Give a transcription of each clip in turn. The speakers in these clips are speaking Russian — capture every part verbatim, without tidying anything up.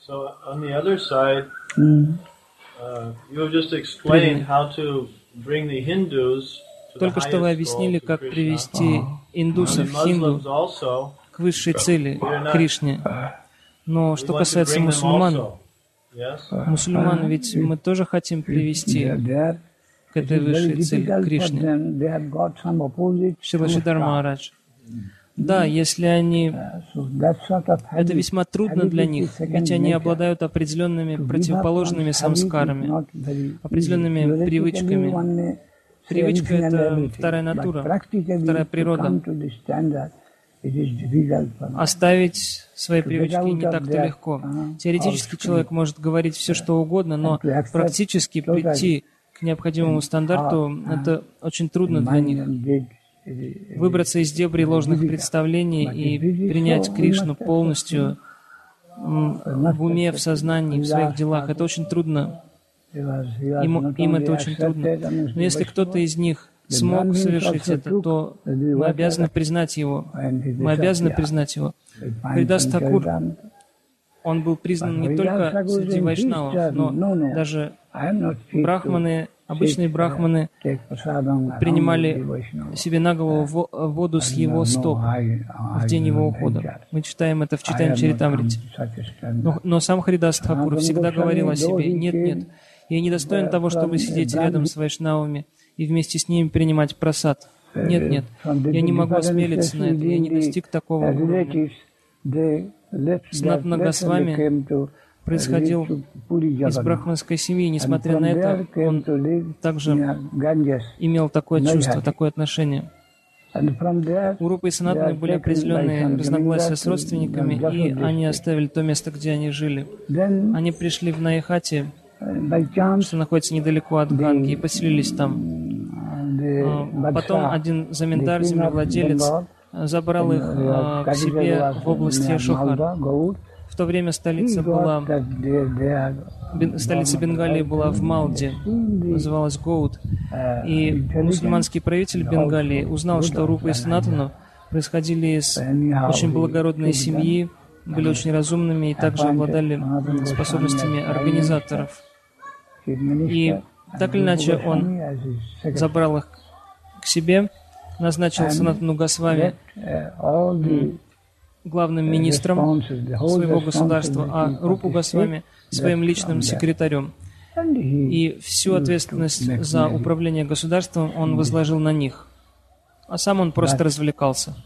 So on the other side, uh, you have just explained how to bring the Hindus to the Только что вы highest объяснили, goal to как Krishna. привести индусов, And the хинду, Muslims also, к высшей цели, к Кришне. Но we что want to касается bring them мусульман, also. Yes? мусульман ведь мы тоже хотим привести к этой высшей цели, к Кришне. Шрила Шридар Махарадж. Да, если они... Это весьма трудно для них, ведь они обладают определенными противоположными самскарами, определенными привычками. Привычка — это вторая натура, вторая природа. Оставить свои привычки не так-то легко. Теоретически человек может говорить все, что угодно, но практически прийти к необходимому стандарту — это очень трудно для них. Выбраться из дебрей ложных представлений и принять Кришну полностью в уме, в сознании, в своих делах — это очень трудно. Им, им это очень трудно. Но если кто-то из них смог совершить это, то мы обязаны признать его. Мы обязаны признать его. Харидас Тхакур, он был признан не только среди вайшнавов, но даже брахманы, обычные брахманы принимали себе на голову воду с его стоп в день его ухода. Мы читаем это в Чайтанья Чаритамрите. Но, но сам Харидас Тхакур всегда говорил о себе: «Нет, нет, я не достоин того, чтобы сидеть рядом с вайшнавами и вместе с ними принимать прасад. Нет, нет, я не могу осмелиться на это, я не достиг такого уровня». Санатана Госвами происходил из брахманской семьи, несмотря на это, он также имел такое чувство, такое отношение. У Рупы и Санатаны были определенные разногласия с родственниками, и они оставили то место, где они жили. Они пришли в Найхати, что находится недалеко от Ганги, и поселились там. Потом один заминдар, землевладелец, забрал их к себе в область Яшохар. В то время столица была, столица Бенгалии была в Малде, называлась Гоуд. И мусульманский правитель Бенгалии узнал, что Рупа и Санатану происходили из очень благородной семьи, были очень разумными и также обладали способностями организаторов. И так или иначе он забрал их к себе, назначил Санатану Госвами главным министром своего государства, а Рупу Госвами своим личным секретарем. И всю ответственность за управление государством он возложил на них, а сам он просто развлекался.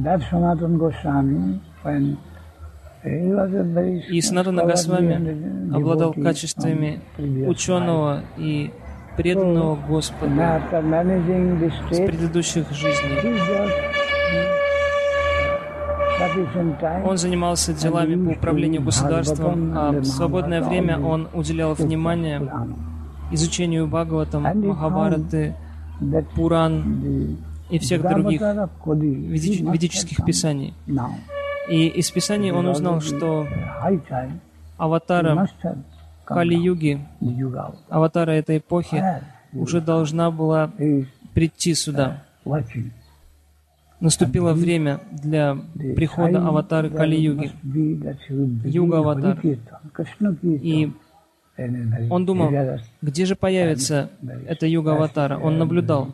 И Санатана Госвами обладал качествами ученого и преданного Господу с предыдущих жизней. Он занимался делами по управлению государством, а в свободное время он уделял внимание изучению Бхагаватам, Махабхараты, Пуран и всех других ведических писаний. И из писаний он узнал, что аватара Кали-юги, аватара этой эпохи, уже должна была прийти сюда. Наступило время для прихода аватары Кали-юги, юга-аватар. И он думал, где же появится эта юга-аватара? Он наблюдал.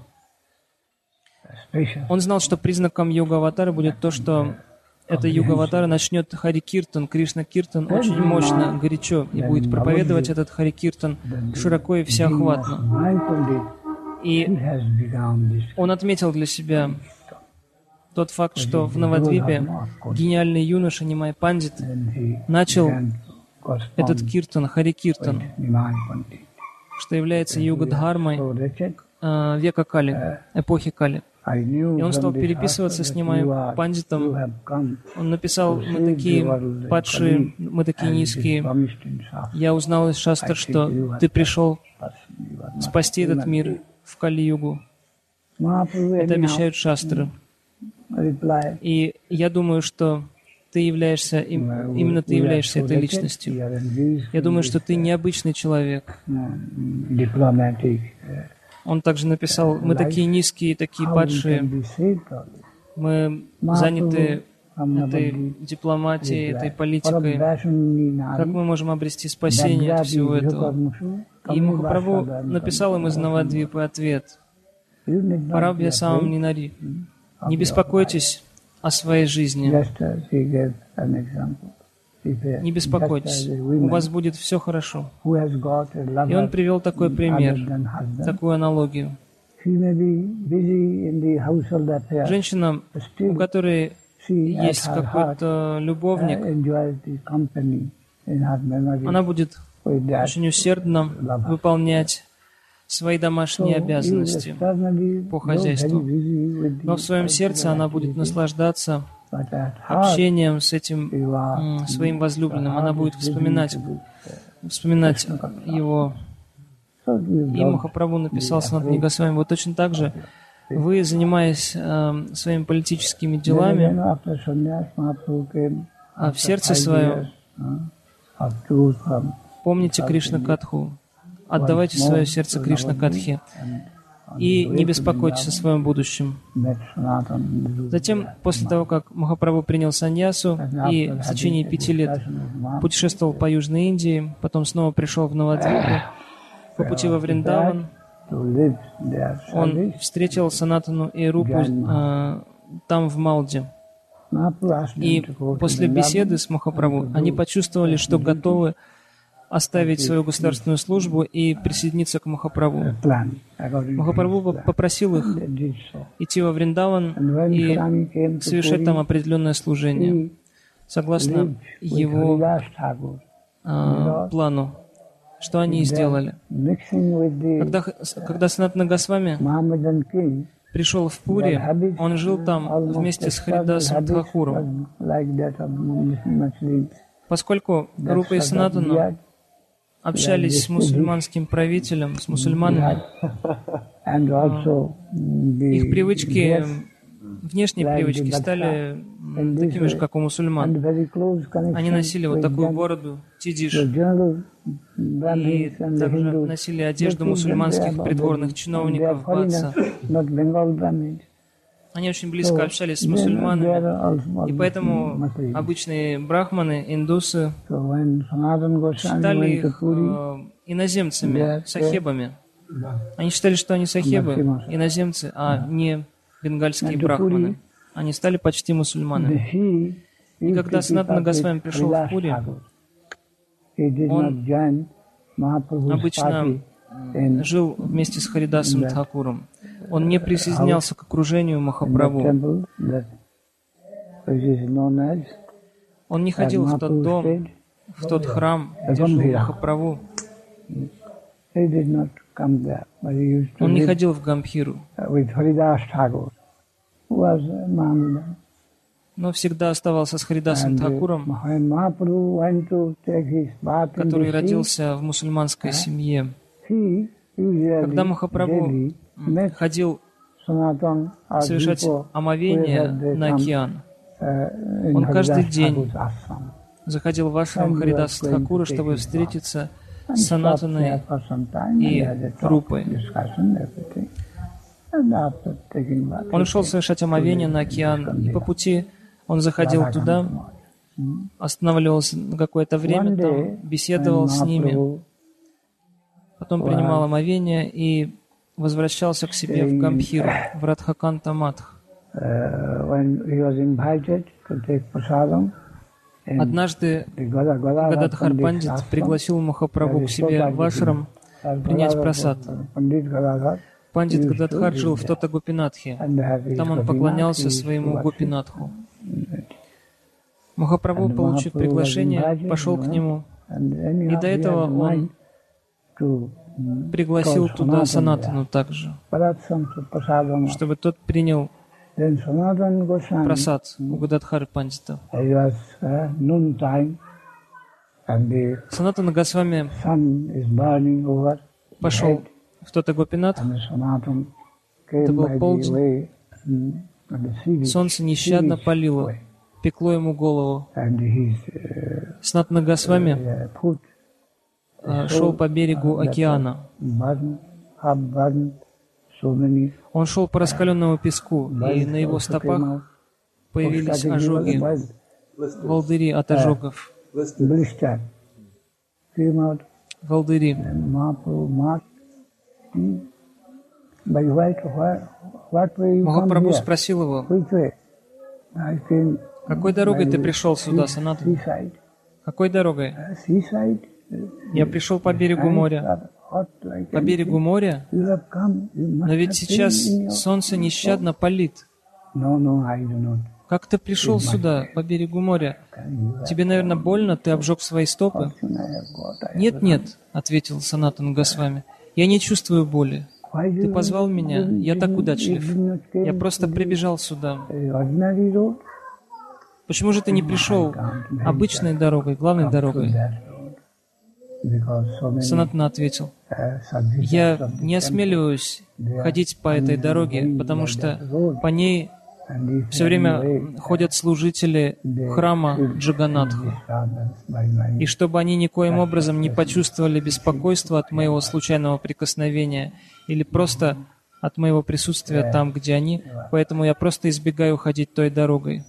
Он знал, что признаком юга-аватара будет то, что эта юга-аватара начнет Хари-киртан, Кришна-киртан очень мощно, горячо, и будет проповедовать этот Хари-киртан широко и всеохватно. И он отметил для себя тот факт, что в Навадвипе гениальный юноша Нимай Пандит начал этот киртан, Хари-киртан, что является юга-дхармой э, века Кали, эпохи Кали. И он стал переписываться с Нимай Пандитом. Он написал: «Мы такие падшие, мы такие низкие. Я узнал из шастр, что ты пришел спасти этот мир в Кали-югу. Это обещают шастры. И я думаю, что ты являешься, именно ты являешься этой личностью. Я думаю, что ты необычный человек». Он также написал: «Мы такие низкие, такие падшие, мы заняты этой дипломатией, этой политикой, как мы можем обрести спасение от всего этого. И Махапрабху написал им из Навадвипы ответ: «Парабхья самам нинари». Не беспокойтесь о своей жизни. Не беспокойтесь, у вас будет все хорошо. И он привел такой пример, такую аналогию. Женщина, у которой есть какой-то любовник, она будет очень усердно выполнять свои домашние обязанности по хозяйству. Но в своем сердце она будет наслаждаться общением с этим м, своим возлюбленным. Она будет вспоминать, вспоминать его. И Махапрабху написал Санатане Госвами: вот точно так же вы, занимаясь э, своими политическими делами, а в сердце своем помните Кришна-катху, отдавайте свое сердце Кришна-катхе и не беспокойтесь о своем будущем. Затем, после того, как Махапрабху принял саньясу и в течение пяти лет путешествовал по Южной Индии, потом снова пришел в Навадвипу, по пути во Вриндаван, он встретил Санатану и Рупу э, там, в Малде. И после беседы с Махапрабху они почувствовали, что готовы оставить свою государственную службу и присоединиться к Махапрабху. Махапрабху попросил их идти во Вриндаван и совершать там определенное служение, согласно его э, плану, что они и сделали. Когда, когда Санатана Госвами пришел в Пури, он жил там вместе с Харидасом Тхакуром. Поскольку Рупа и Санатана общались с мусульманским правителем, с мусульманами, их привычки, внешние привычки стали такими же, как у мусульман. Они носили вот такую бороду, тидиш, и также носили одежду мусульманских придворных чиновников, бадса. Они очень близко общались с мусульманами, и поэтому обычные брахманы, индусы считали их э, иноземцами, сахебами. Они считали, что они сахебы, иноземцы, а не бенгальские брахманы. Они стали почти мусульманами. И когда Санатана Госвами пришел в Пури, он обычно жил вместе с Харидасом Тхакуром. Он не присоединялся к окружению Махапрабху. Он не ходил в тот дом, в тот храм, где жил Махапрабху. Он не ходил в Гамбхиру, но всегда оставался с Харидасом Тхакуром, который родился в мусульманской семье. Когда Махапрабху ходил совершать омовение на океан, он каждый день заходил в ашрам Харидаса Тхакура, чтобы встретиться с Санатаной и Рупой. Он шел совершать омовение на океан, и по пути он заходил туда, останавливался на какое-то время там, беседовал с ними, потом принимал омовение и возвращался к себе в Гамбхиру, в Радхаканта Матх. Однажды Гададхар Пандит пригласил Махапрабху к себе в ашрам принять прасад. Пандит Гададхар жил в Тота Гопинатхе. Там он поклонялся своему Гопинатху. Махапрабху, получив приглашение, пошел к нему. И до этого он пригласил туда Санатану также, чтобы тот принял прасад у Гададхара Пандита. Санатана Госвами пошел в Тота Гопинатх. Это был полдень. Солнце нещадно палило, пекло ему голову. Санатана Госвами шел по берегу океана. Он шел по раскаленному песку, и на его стопах появились ожоги, волдыри от ожогов. Волдыри. Махапрабху спросил его, какой дорогой ты пришел сюда, Санатан? Какой дорогой? Я пришел по берегу моря. По берегу моря? Но ведь сейчас солнце нещадно палит. Как ты пришел сюда, по берегу моря? Тебе, наверное, больно? Ты обжег свои стопы? Нет, нет, ответил Санатан Госвами. Я не чувствую боли. Ты позвал меня, я так удачлив. Я просто прибежал сюда. Почему же ты не пришел обычной дорогой, главной дорогой? Санатана ответил, я не осмеливаюсь ходить по этой дороге, потому что по ней все время ходят служители храма Джаганнатху. И чтобы они никоим образом не почувствовали беспокойства от моего случайного прикосновения или просто от моего присутствия там, где они, поэтому я просто избегаю ходить той дорогой.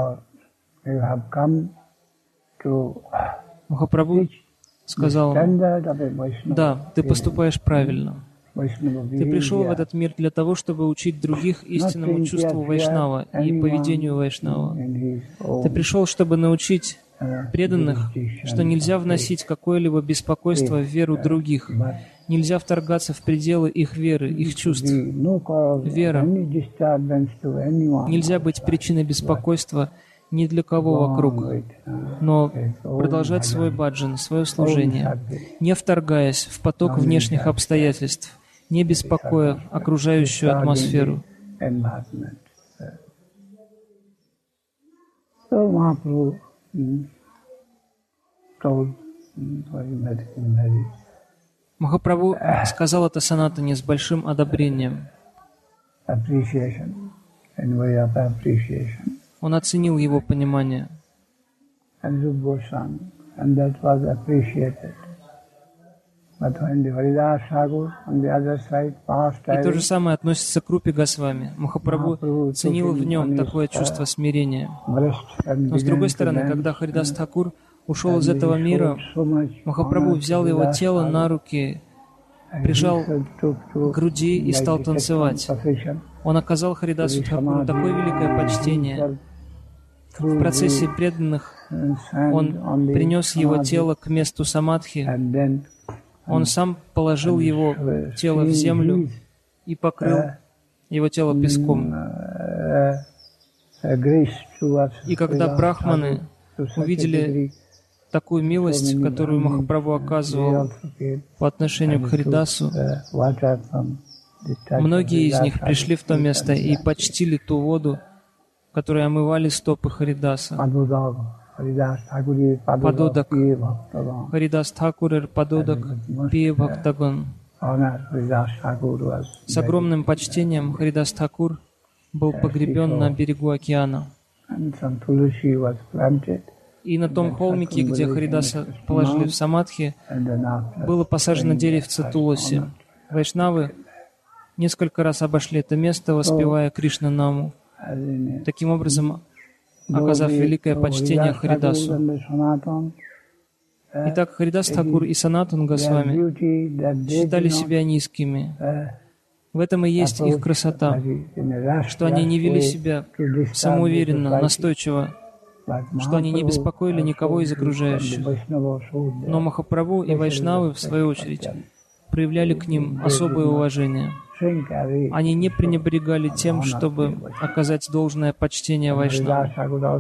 Махапрабху сказал, да, ты поступаешь правильно. Ты пришел в этот мир для того, чтобы учить других истинному чувству Вайшнава и поведению Вайшнава. Ты пришел, чтобы научить преданных, что нельзя вносить какое-либо беспокойство в веру других, нельзя вторгаться в пределы их веры, их чувств. Вера. Нельзя быть причиной беспокойства ни для кого вокруг, но продолжать свой баджан, свое служение, не вторгаясь в поток внешних обстоятельств, не беспокоя окружающую атмосферу. Махапрабху сказал это Санатане с большим одобрением. Он оценил его понимание. И то же самое относится к Рупе Госвами. Махапрабху ценил в нем такое чувство смирения. Но с другой стороны, когда Харидас Тхакур ушел из этого мира, Махапрабху взял его тело на руки, прижал к груди и стал танцевать. Он оказал Харидасу Тхакуру такое великое почтение. В процессе преданных он принес его тело к месту самадхи. Он сам положил его тело в землю и покрыл его тело песком. И когда брахманы увидели такую милость, которую Махапрабху оказывал по отношению к Харидасу, многие из них пришли в то место и почтили ту воду, которые омывали стопы Харидаса. Падодак, Харидас Тхакурер Падодак Пие Бхактагон. С огромным почтением Харидас Тхакур был погребен на берегу океана. И на том холмике, где Харидаса положили в самадхи, было посажено деревце туласи. Вайшнавы несколько раз обошли это место, воспевая Кришна-наму, таким образом оказав великое почтение Харидасу. Итак, Харидас Тхакур и Санатан Госвами считали себя низкими. В этом и есть их красота, что они не вели себя самоуверенно, настойчиво, что они не беспокоили никого из окружающих. Но Махапрабху и Вайшнавы, в свою очередь, проявляли к ним особое уважение. Они не пренебрегали тем, чтобы оказать должное почтение Вайшнавам.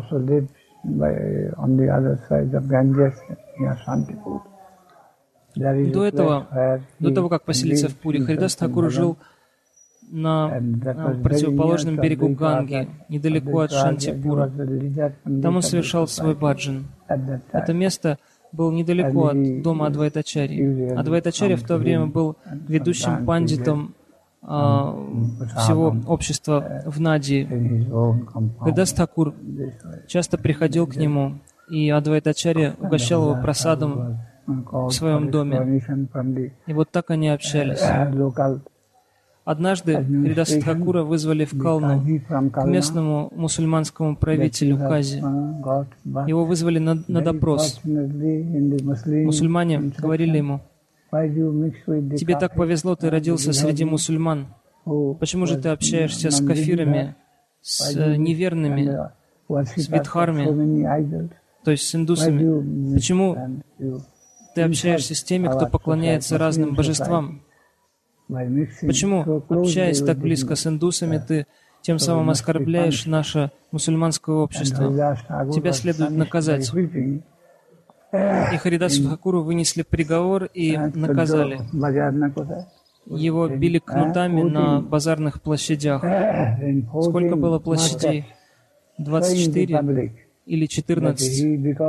До этого, до того, как поселиться в Пури, Харидас Тхакур жил на, на противоположном берегу Ганги, недалеко от Шантипура. Там он совершал свой баджан. Это место было недалеко от дома Адвайтачарьи. Адвайтачарья в то время был ведущим пандитом а, всего общества в Надии. Харидас Тхакур часто приходил к нему, и Адвайтачарья угощал его прасадом в своем доме. И вот так они общались. Однажды Харидаса Тхакура вызвали в Калну к местному мусульманскому правителю Кази. Его вызвали на, на допрос. Мусульмане говорили ему: «Тебе так повезло, ты родился среди мусульман. Почему же ты общаешься с кафирами, с неверными, с видхарми, то есть с индусами? Почему ты общаешься с теми, кто поклоняется разным божествам? Почему, общаясь так близко с индусами, ты тем самым оскорбляешь наше мусульманское общество? Тебя следует наказать». И Харидасу Тхакуру вынесли приговор и наказали. Его били кнутами на базарных площадях. Сколько было площадей? двадцать четыре или четырнадцать.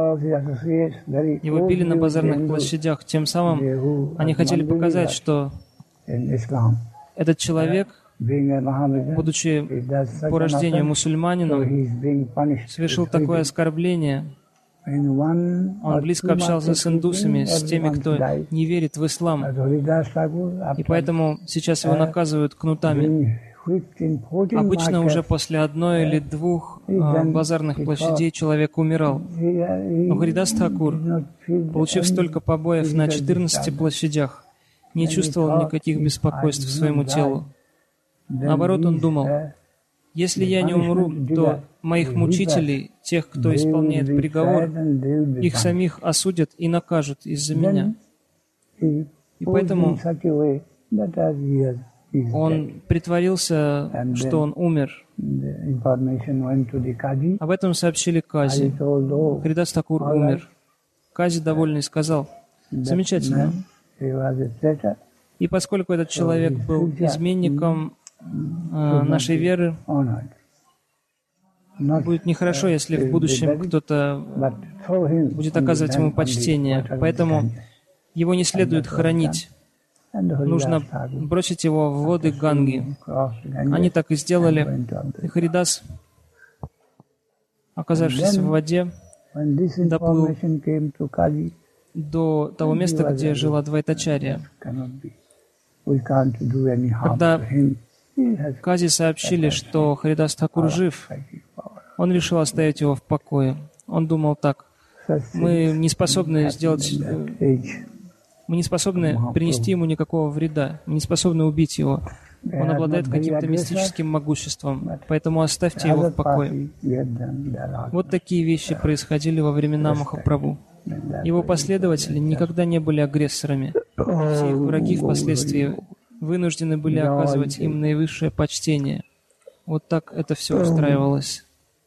Его били на базарных площадях. Тем самым они хотели показать, что этот человек, будучи по рождению мусульманином, совершил такое оскорбление. Он близко общался с индусами, с теми, кто не верит в ислам. И поэтому сейчас его наказывают кнутами. Обычно уже после одной или двух а, базарных площадей человек умирал. Но Харидас Тхакур, получив столько побоев на четырнадцати площадях, не чувствовал никаких беспокойств к своему телу. Наоборот, он думал: если я не умру, то моих мучителей, тех, кто исполняет приговор, их самих осудят и накажут из-за меня. И поэтому он притворился, что он умер. Об этом сообщили Кази. Харидас Тхакур умер. Кази, довольный, сказал: замечательно. И поскольку этот человек был изменником э, нашей веры, будет нехорошо, если в будущем кто-то будет оказывать ему почтение. Поэтому его не следует хоронить. Нужно бросить его в воды Ганги. Они так и сделали. И Харидас, оказавшись в воде, доплыл до того места, где жила Адвайтачарья. Когда Кази сообщили, что Харидас Тхакур жив, он решил оставить его в покое. Он думал так: мы не способны сделать, мы не способны принести ему никакого вреда, мы не способны убить его. Он обладает каким-то мистическим могуществом, поэтому оставьте его в покое. Вот такие вещи происходили во времена Махапрабху. Его последователи никогда не были агрессорами. Все их враги впоследствии вынуждены были оказывать им наивысшее почтение. Вот так это все устраивалось.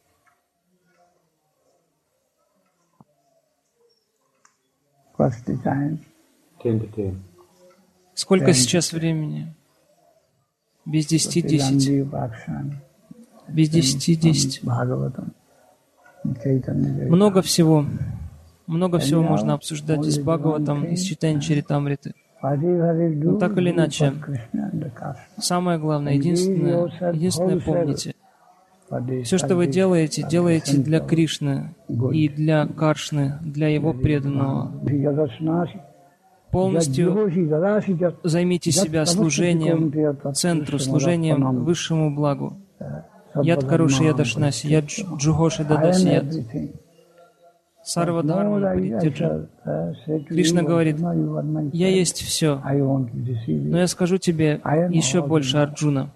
Сколько сейчас времени? Без десяти десять. Без десяти десять. Много всего. Много всего можно обсуждать из Бхагаватам, из Чайтанья Чаритамриты. Но так или иначе, самое главное, единственное, единственное помните, все, что вы делаете, делаете для Кришны и для Каршны, для Его преданного. Полностью займите себя служением центру, служением высшему благу. Яд Каруши Ядашнаси, яд Джугоши Дадаси яд. Сарва Дхарма Паритяджа. Кришна говорит: я есть все, но я скажу тебе еще больше, Арджуна.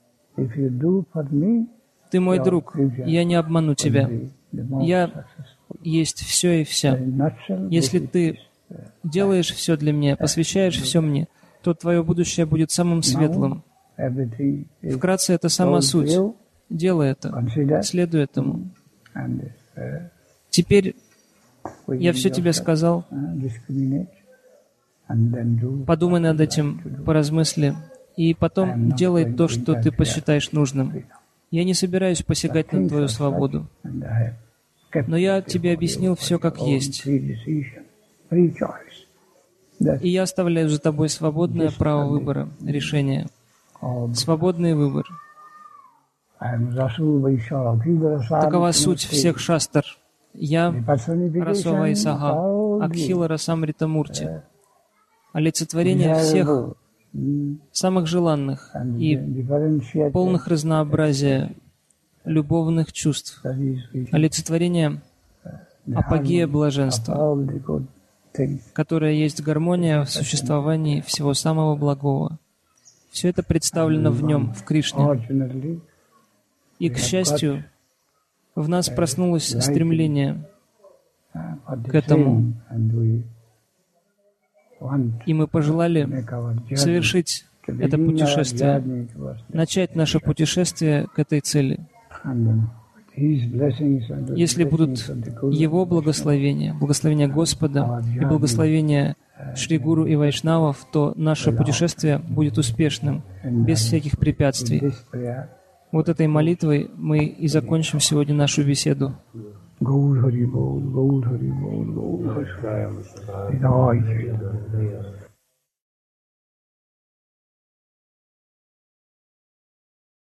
Ты мой друг, я не обману тебя. Я есть все и вся. Если ты делаешь все для меня, посвящаешь все мне, то твое будущее будет самым светлым. Вкратце, это сама суть. Делай это, следуй этому. Теперь я все тебе сказал. Подумай над этим, поразмысли, и потом делай то, что ты посчитаешь нужным. Я не собираюсь посягать на твою свободу, но я тебе объяснил все как есть. И я оставляю за тобой свободное право выбора, решения. Свободный выбор. Такова суть всех шастр. Я Расова Исаха, Акхила Расамрита Мурти. Олицетворение всех самых желанных и полных разнообразия любовных чувств, олицетворение апогея блаженства, которое есть гармония в существовании всего самого благого. Все это представлено в нем, в Кришне. И, к счастью, в нас проснулось стремление к этому. И мы пожелали совершить это путешествие, начать наше путешествие к этой цели. Если будут Его благословения, благословения Господа и благословения Шри Гуру и Вайшнавов, то наше путешествие будет успешным, без всяких препятствий. Вот этой молитвой мы и закончим сегодня нашу беседу. Gaur Hari Bol, Gaur Hari Bol, Gaur Hari Bol.